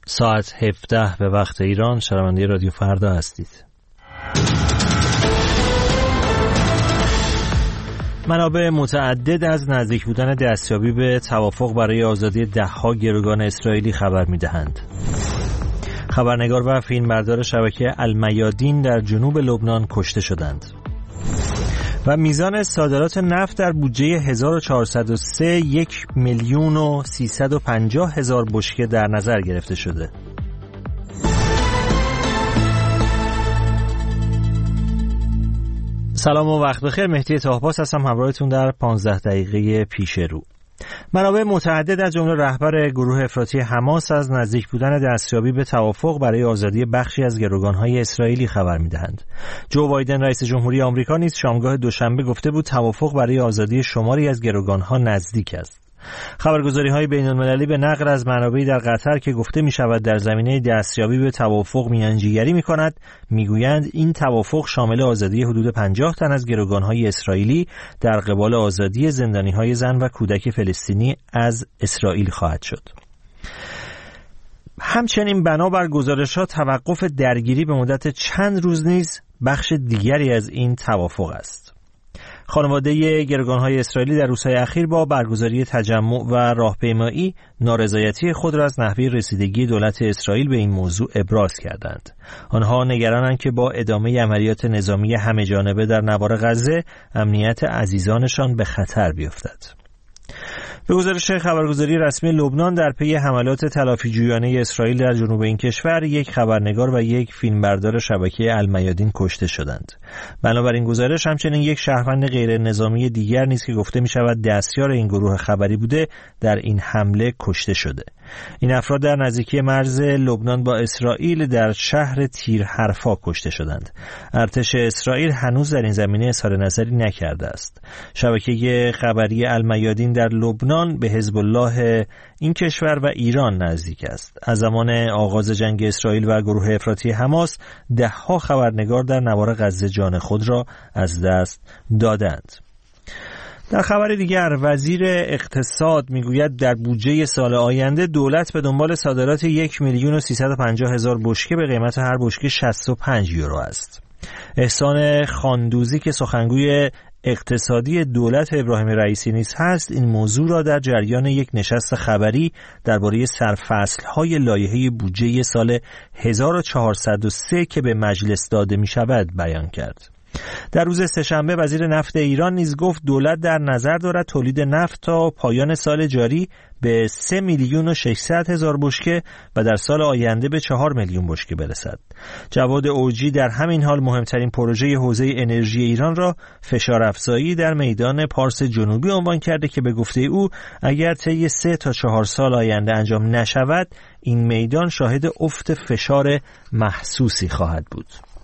ساعت 17 به وقت ایران. شنونده رادیو فردا هستید. منابع متعدد از نزدیک بودن دستیابی به توافق برای آزادی ده‌ها گروگان اسرائیلی خبر می‌دهند. خبرنگار و فیلمبردار شبکه المیادین در جنوب لبنان کشته شدند. و میزان صادرات نفت در بودجه 1403 1,350,000 بشکه در نظر گرفته شده. سلام و وقت بخیر. مهدی طاهباس هستم همراهتون در 15 دقیقه پیش رو. منابع متعدد از جمله رهبر گروه افراطی حماس از نزدیک بودن دستیابی به توافق برای آزادی بخشی از گروگان‌های اسرائیلی خبر می‌دهند. جو بایدن رئیس جمهوری آمریکا نیز شامگاه دوشنبه گفته بود توافق برای آزادی شماری از گروگان‌ها نزدیک است. خبرگزاری‌های بین‌المللی به نقل از منابعی در قطر که گفته می‌شود در زمینه دستیابی به توافق میانجیگری می‌کند، می‌گویند این توافق شامل آزادی حدود 50 تن از گروگان‌های اسرائیلی در قبال آزادی زندانی‌های زن و کودک فلسطینی از اسرائیل خواهد شد. همچنین بنابر گزارش‌ها توقف درگیری به مدت چند روز نیز بخش دیگری از این توافق است. خانواده گروگان‌های اسرائیلی در روزهای اخیر با برگزاری تجمع و راهپیمایی نارضایتی خود را از نحوه رسیدگی دولت اسرائیل به این موضوع ابراز کردند. آنها نگرانند که با ادامه عملیات نظامی همه‌جانبه در نوار غزه امنیت عزیزانشان به خطر بیفتد. به گزارش خبرگزاری رسمی لبنان در پی حملات تلافی‌جویانه اسرائیل در جنوب این کشور، یک خبرنگار و یک فیلمبردار شبکه المیادین کشته شدند. بنابراین گزارش همچنین یک شهروند غیر نظامی دیگر نیز که گفته می شود دستیار این گروه خبری بوده در این حمله کشته شده. این افراد در نزدیکی مرز لبنان با اسرائیل در شهر تیر حرفا کشته شدند. ارتش اسرائیل هنوز در این زمینه اظهار نظری نکرده است. شبکه خبری المیادین در لبنان به حزب الله این کشور و ایران نزدیک است. از زمان آغاز جنگ اسرائیل و گروه افراطی حماس، ده‌ها خبرنگار در نوار غزه جان خود را از دست دادند. در خبر دیگر، وزیر اقتصاد میگوید در بودجه سال آینده دولت به دنبال صادرات 1,350,000 بشکه به قیمت هر بشکه 65 یورو است. احسان خاندوزی که سخنگوی اقتصادی دولت ابراهیم رئیسی نیز هست، این موضوع را در جریان یک نشست خبری درباره سرفصل‌های لایحه بودجه سال 1403 که به مجلس داده می‌شود بیان کرد. در روز سه‌شنبه وزیر نفت ایران نیز گفت دولت در نظر دارد تولید نفت تا پایان سال جاری به 3,600,000 بشکه و در سال آینده به 4 میلیون بشکه برسد. جواد اوجی در همین حال مهمترین پروژه حوزه انرژی ایران را فشار افزایی در میدان پارس جنوبی عنوان کرده که به گفته او اگر طی 3 تا 4 سال آینده انجام نشود، این میدان شاهد افت فشار محسوسی خواهد بود.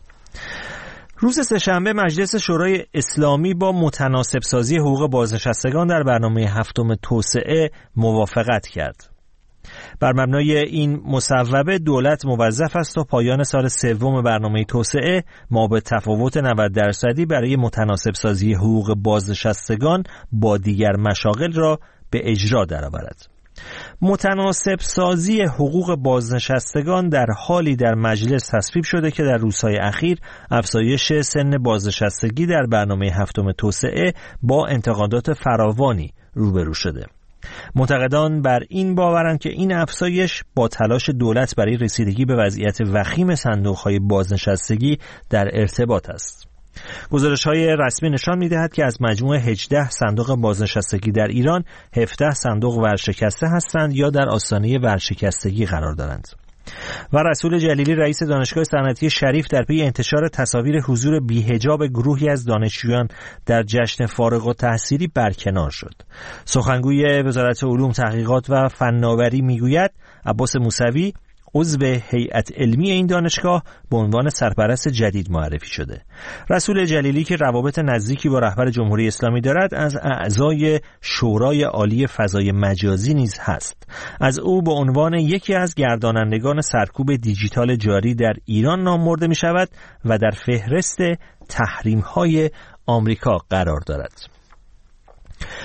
روز سه‌شنبه مجلس شورای اسلامی با متناسب سازی حقوق بازنشستگان در برنامه هفتم توسعه موافقت کرد. بر مبنای این مصوبه دولت موظف است تا پایان سال سوم برنامه توسعه مابع تفاوت 90% برای متناسب سازی حقوق بازنشستگان با دیگر مشاغل را به اجرا درآورد. متناسب سازی حقوق بازنشستگان در حالی در مجلس تصویب شده که در روزهای اخیر افزایش سن بازنشستگی در برنامه هفتم توسعه با انتقادات فراوانی روبرو شده. منتقدان بر این باورند که این افزایش با تلاش دولت برای رسیدگی به وضعیت وخیم صندوق‌های بازنشستگی در ارتباط است. گزارش‌های رسمی نشان می‌دهد که از مجموع 18 صندوق بازنشستگی در ایران 17 صندوق ورشکسته هستند یا در آستانه ورشکستگی قرار دارند. و رسول جلیلی رئیس دانشگاه صنعتی شریف در پی انتشار تصاویر حضور بی‌حجاب گروهی از دانشجویان در جشن فارغ التحصیلی برکنار شد. سخنگوی وزارت علوم، تحقیقات و فناوری میگوید عباس موسوی عضو هیئت علمی این دانشگاه به عنوان سرپرست جدید معرفی شده. رسول جلیلی که روابط نزدیکی با رهبر جمهوری اسلامی دارد از اعضای شورای عالی فضای مجازی نیز هست. از او به عنوان یکی از گردانندگان سرکوب دیجیتال جاری در ایران نام برده می شود و در فهرست تحریم‌های آمریکا قرار دارد.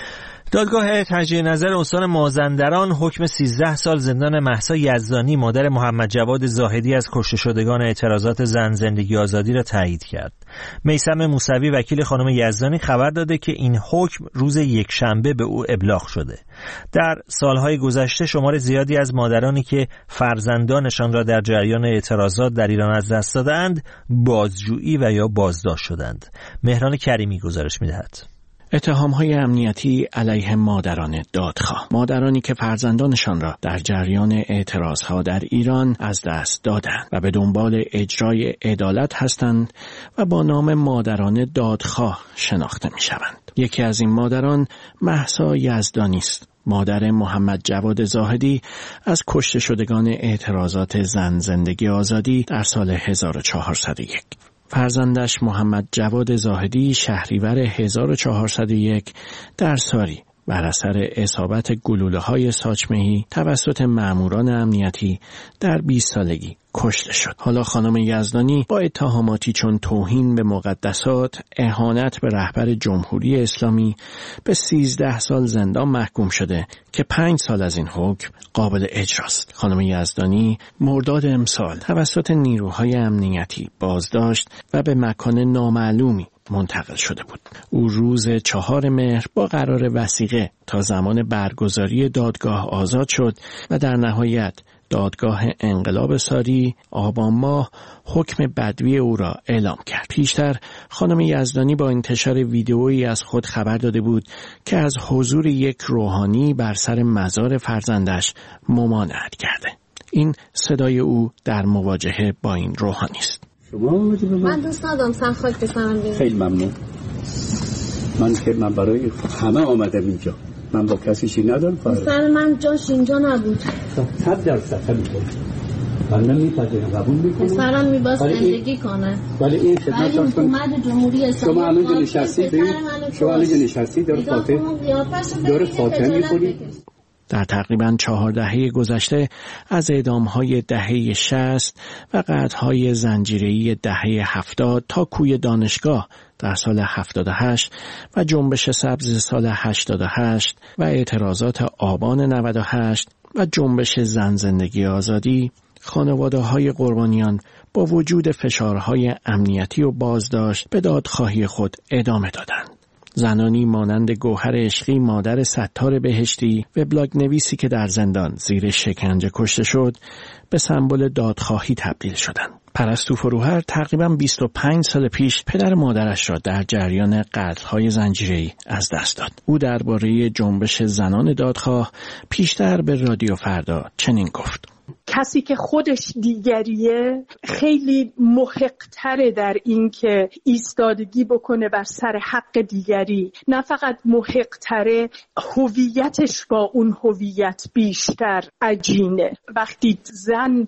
دادگاه تجدید نظر استان مازندران حکم 13 سال زندان مهسا یزدانی مادر محمد جواد زاهدی از کشته شدگان اعتراضات زن زندگی آزادی را تایید کرد. میثم موسوی وکیل خانم یزدانی خبر داده که این حکم روز یکشنبه به او ابلاغ شده. در سالهای گذشته شمار زیادی از مادرانی که فرزندانشان را در جریان اعتراضات در ایران از دست دادند بازجویی و یا بازداشت شدند. مهران کریمی گزارش می‌دهد. اتهام‌های امنیتی علیه مادران دادخواه، مادرانی که فرزندانشان را در جریان اعتراضها در ایران از دست دادند و به دنبال اجرای عدالت هستند و با نام مادران دادخواه شناخته می‌شوند. یکی از این مادران مهسا یزدانی است، مادر محمد جواد زاهدی از کشته شدگان اعتراضات زن زندگی آزادی در سال 1401. فرزندش محمد جواد زاهدی شهریور 1401 در ساری بر اثر اصابت گلوله‌های ساچمه‌ای توسط ماموران امنیتی در 20 سالگی کشته شد. حالا خانم یزدانی با اتهاماتی چون توهین به مقدسات، اهانت به رهبر جمهوری اسلامی به 13 سال زندان محکوم شده که 5 سال از این حکم قابل اجراست. خانم یزدانی مرداد امسال توسط نیروهای امنیتی بازداشت و به مکان نامعلومی منتقل شده بود. او روز 4 مهر با قرار وثیقه تا زمان برگزاری دادگاه آزاد شد و در نهایت دادگاه انقلاب ساری آبان ماه حکم بدوی او را اعلام کرد. پیشتر خانم یزدانی با انتشار ویدئویی از خود خبر داده بود که از حضور یک روحانی بر سر مزار فرزندش ممانعت کرده. این صدای او در مواجهه با این روحانی است. من دوست ندارم سر خاک بسنم. خیلی ممنون. من برای همه آمدم اینجا. من با کسی چی ندارم. سر من جاش اینجا نبود. 100% میکنم. من نمیپذیرم، قبول میکنم. سرم میباز زندگی کنه. ولی این خدمت حکومت جمهوری اسلامی شما الان نشستی دور فاطمه میکنی. در تقریباً 4 دهه گذشته از اعدام‌های دهه 60 و قتل‌های زنجیره‌ای دهه 70 تا کوی دانشگاه در سال 78 و جنبش سبز سال 88 و اعتراضات آبان 98 و جنبش زن زندگی آزادی، خانواده‌های قربانیان با وجود فشارهای امنیتی و بازداشت به دادخواهی خود ادامه دادند. زنانی مانند گوهر عشقی مادر ستار بهشتی، وبلاگ نویسی که در زندان زیر شکنجه کشته شد، به سمبل دادخواهی تبدیل شدند. پرستو فروهر تقریباً 25 سال پیش پدر مادرش را در جریان قتل‌های زنجیره‌ای از دست داد. او درباره جنبش زنان دادخواه پیشتر به رادیو فردا چنین گفت: کسی که خودش دیگریه خیلی محق‌تره در این که ایستادگی بکنه بر سر حق دیگری. نه فقط محق‌تره، هویتش با اون هویت بیشتر عجینه. وقتی زن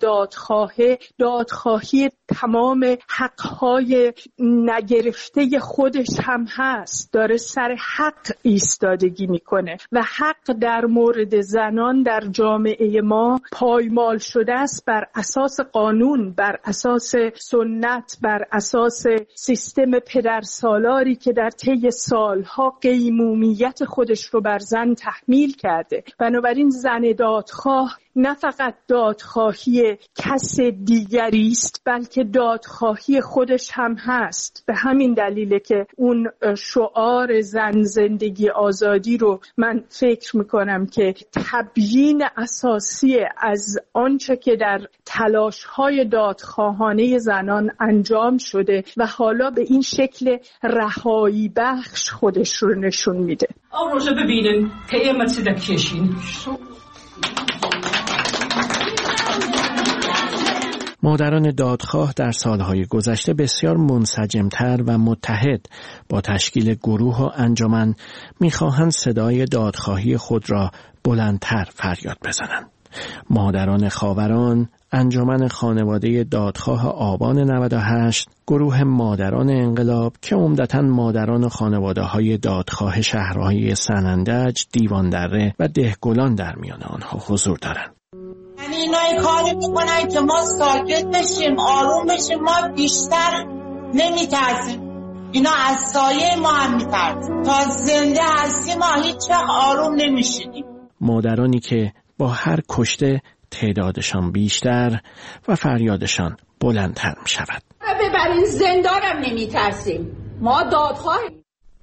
دادخواهی تمام حقهای نگرفته خودش هم هست، داره سر حق ایستادگی میکنه و حق در مورد زنان در جامعه ما پایمال شده است بر اساس قانون، بر اساس سنت، بر اساس سیستم پدرسالاری که در طی سالها قیمومیت خودش رو بر زن تحمیل کرده. بنابراین زن دادخواه نه فقط دادخواهی کس دیگری است، بلکه دادخواهی خودش هم هست. به همین دلیله که اون شعار زن زندگی آزادی رو من فکر میکنم که تبیین اساسی از آنچه که در تلاش‌های دادخواهانه زنان انجام شده و حالا به این شکل رهایی بخش خودش رو نشون میده. آن روزه ببینن که ایمت کشین. مادران دادخواه در سالهای گذشته بسیار منسجمتر و متحد با تشکیل گروه و انجمن می‌خواهند صدای دادخواهی خود را بلندتر فریاد بزنند. مادران خاوران، انجمن خانواده دادخواه آبان 98، گروه مادران انقلاب که عمدتاً مادران خانواده‌های دادخواه شهرهای سنندج، دیواندره و دهگلان در میان آنها حضور دارند. یعنی اینا کاری میکنن که ما ساکت بشیم، آروم بشیم، ما بیشتر نمیترسیم. اینا از سایه ما هم میترسن. تا زنده هستیم ما هیچ وقت آروم نمیشدیم. مادرانی که با هر کشته تعدادشان بیشتر و فریادشان بلندتر می شود. ببرین زندانم نمیترسیم، ما دادخواهیم.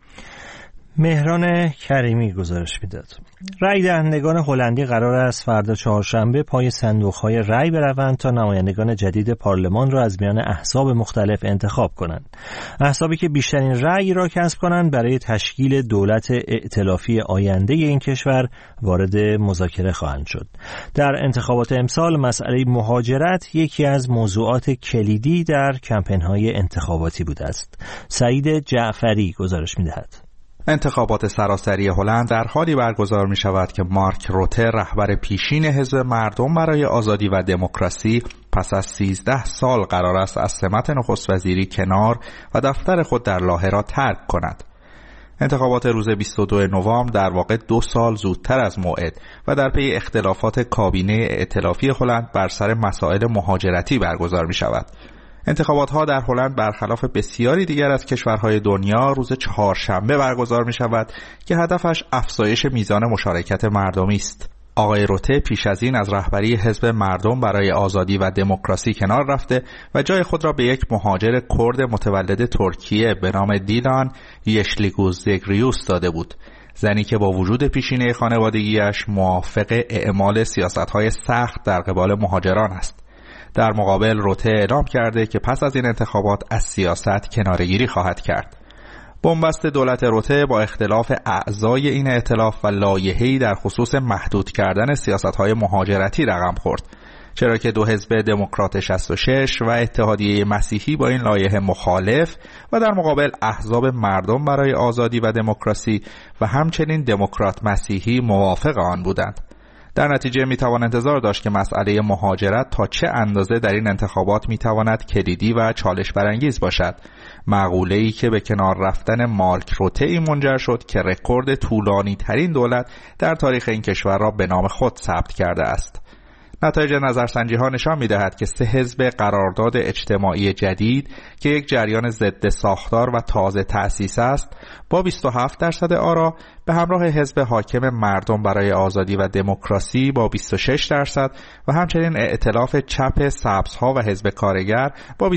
مهران کریمی گزارش میداد. رای دهندگان هلندی قرار است فردا چهارشنبه پای صندوق‌های رای بروند تا نمایندگان جدید پارلمان را از میان احزاب مختلف انتخاب کنند. احزابی که بیشترین رای را کسب کنند برای تشکیل دولت ائتلافی آینده این کشور وارد مذاکره خواهند شد. در انتخابات امسال مسئله مهاجرت یکی از موضوعات کلیدی در کمپین‌های انتخاباتی بوده است. سعید جعفری گزارش می‌دهد. انتخابات سراسری هلند در حالی برگزار می شود که مارک روته رهبر پیشین حزب مردم برای آزادی و دموکراسی پس از 13 سال قرار است از سمت نخست وزیری کنار و دفتر خود در لاهه را ترک کند. انتخابات روز 22 نوامبر در واقع 2 سال زودتر از موعد و در پی اختلافات کابینه ائتلافی هلند بر سر مسائل مهاجرتی برگزار می شود. انتخابات ها در هلند برخلاف بسیاری دیگر از کشورهای دنیا روز چهارشنبه برگزار می شود که هدفش افزایش میزان مشارکت مردمی است. آقای روته پیش از این از رهبری حزب مردم برای آزادی و دموکراسی کنار رفته و جای خود را به یک مهاجر کرد متولد ترکیه به نام دیلان یشلیگوزگریوس داده بود، زنی که با وجود پیشینه خانوادگیش موافق اعمال سیاست‌های سخت در قبال مهاجران است. در مقابل روته اعلام کرده که پس از این انتخابات از سیاست کناره‌گیری خواهد کرد. بنبست دولت روته با اختلاف اعضای این ائتلاف و لایحه‌ای در خصوص محدود کردن سیاست‌های مهاجرتی رقم خورد، چرا که دو حزب دموکرات 66 و اتحادیه مسیحی با این لایحه مخالف و در مقابل احزاب مردم برای آزادی و دموکراسی و همچنین دموکرات مسیحی موافق آن بودند. در نتیجه میتوان انتظار داشت که مسئله مهاجرت تا چه اندازه در این انتخابات میتواند کلیدی و چالش برانگیز باشد. مقوله‌ای که به کنار رفتن مارک روته ای منجر شد که رکورد طولانی ترین دولت در تاریخ این کشور را به نام خود ثبت کرده است. نتایج نظرسنجی ها نشان می‌دهد که 3 حزب قرارداد اجتماعی جدید که یک جریان ضد ساختار و تازه تأسیس است با 27% آرا به همراه حزب حاکم مردم برای آزادی و دموکراسی با 26% و همچنین ائتلاف چپ سبزها و حزب کارگر با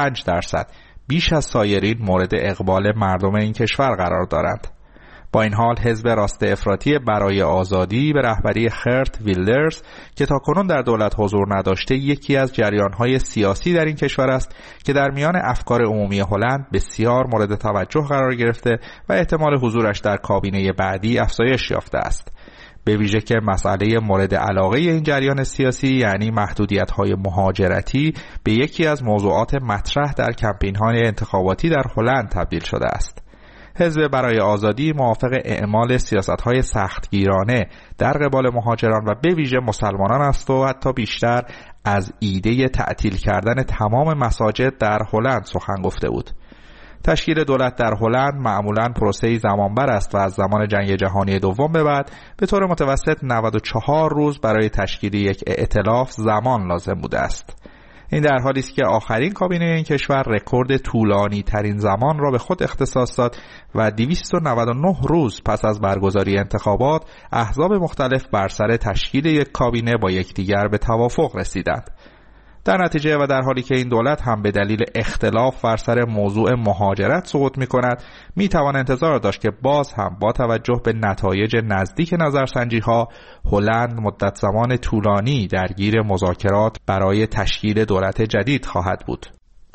25% بیش از سایرین مورد اقبال مردم این کشور قرار دارند. با این حال حزب راست افراطی برای آزادی به رهبری خرت ویلدرز که تاکنون در دولت حضور نداشته یکی از جریان‌های سیاسی در این کشور است که در میان افکار عمومی هلند بسیار مورد توجه قرار گرفته و احتمال حضورش در کابینه بعدی افزایش یافته است. به ویژه که مسئله مورد علاقه این جریان سیاسی یعنی محدودیت‌های مهاجرتی به یکی از موضوعات مطرح در کمپین‌های انتخاباتی در هلند تبدیل شده است. حزب برای آزادی موافق اعمال سیاست‌های سختگیرانه در قبال مهاجران و به ویژه مسلمانان است و حتی بیشتر از ایده تعطیل کردن تمام مساجد در هلند سخن گفته بود. تشکیل دولت در هلند معمولاً پروسه‌ای زمانبر است و از زمان جنگ جهانی دوم به بعد به طور متوسط 94 روز برای تشکیل یک ائتلاف زمان لازم بوده است. این در حالی است که آخرین کابینه این کشور رکورد طولانی ترین زمان را به خود اختصاص داد و 299 روز پس از برگزاری انتخابات احزاب مختلف بر سر تشکیل یک کابینه با یکدیگر به توافق رسیدند. در نتیجه و در حالی که این دولت هم به دلیل اختلاف بر سر موضوع مهاجرت سقوط می کند، می توان انتظار داشت که باز هم با توجه به نتایج نزدیک نظرسنجی ها هلند مدت زمان طولانی درگیر مذاکرات برای تشکیل دولت جدید خواهد بود.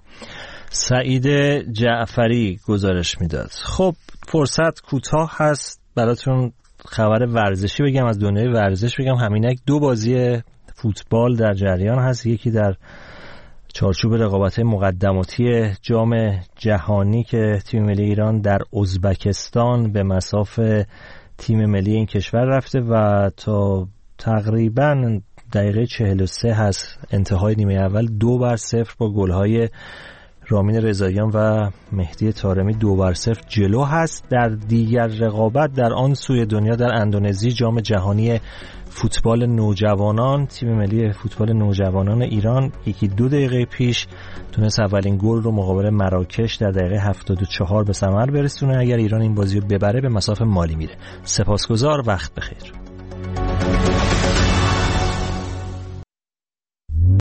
سعید جعفری گزارش میداد. خب فرصت کوتاه هست براتون خبر ورزشی بگم، از دنیای ورزش بگم. همینک 2 بازی فوتبال در جریان هست، یکی در چارچوب رقابت‌های مقدماتی جام جهانی که تیم ملی ایران در ازبکستان به مصاف تیم ملی این کشور رفته و تا تقریباً دقیقه 43 هست انتهای نیمه اول 2-0 با گل‌های رامین رضاییان و مهدی طارمی 2-0 جلو هست. در دیگر رقابت در آن سوی دنیا در اندونزی جام جهانی فوتبال نوجوانان، تیم ملی فوتبال نوجوانان ایران 1-2 دقیقه پیش تونست اولین گل رو مقابل مراکش در دقیقه 74 به ثمر برسونه. اگر ایران این بازی رو ببره به مصاف مالی میره. سپاسگزار، وقت بخیر.